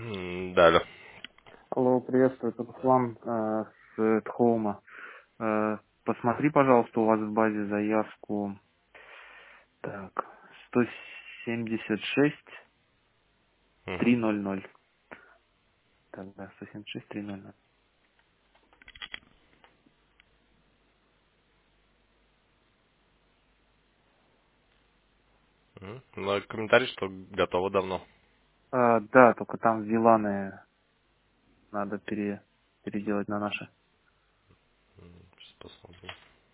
Да, алло. Алло, приветствую, это Руслан с Тхоума. Посмотри, пожалуйста, у вас в базе заявку так, 176 Мгм. 300. Так, да, 176 300. Ну, комментарий, что готово давно. Да, только там виланы надо переделать на наши. Сейчас посмотрим.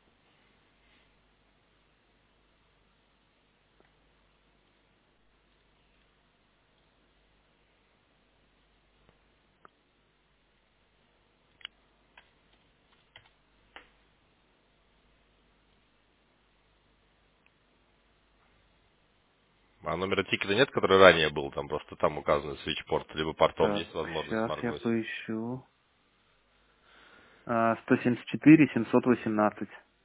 А номера тикета нет, который ранее был? Там просто там указан свитчпорт, либо портом Так, есть возможность сейчас я моргнуть. поищу. 174 718.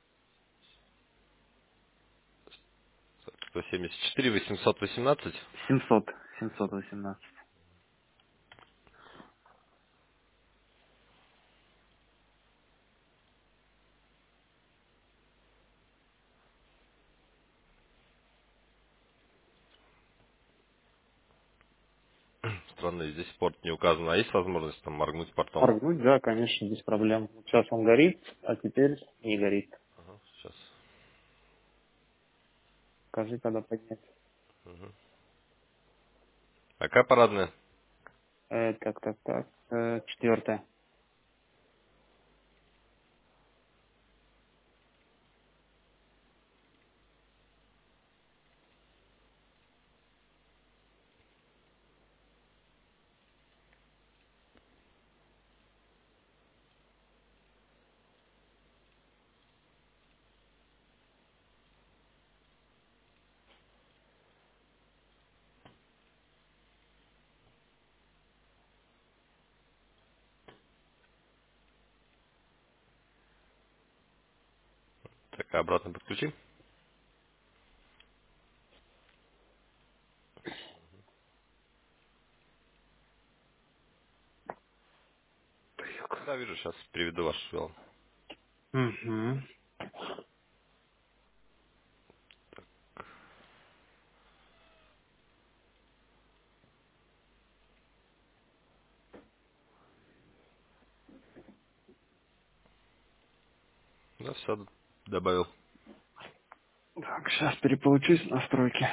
174 818. 718. Странно, здесь порт не указан. А есть возможность там моргнуть портом? Моргнуть, да, конечно, без проблем. Сейчас он горит, а теперь не горит. Ага, сейчас. Скажи, когда поднять. А какая парадная? Так. Четвертое. Так, а обратно подключи. Да, вижу, сейчас приведу ваш вел. Угу. Да, все, добавил. Так, сейчас переполучусь в настройки.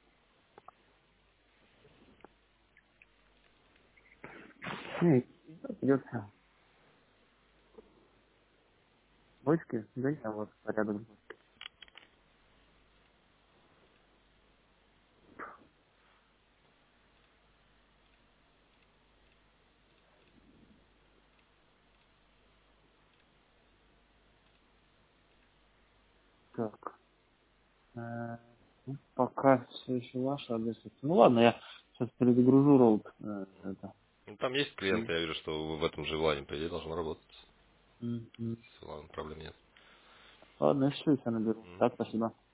Эй, идет все. Бочки, да, я вот порядок. Так. Пока все еще ваш адрес. Ну ладно, я сейчас перезагружу роут. Это. Ну, там есть И, клиенты, я вижу, что в этом же лайне, по идее, должно работать. Мгм. Ладно, проблем нет. Ладно, если что, я наберу. Так, спасибо.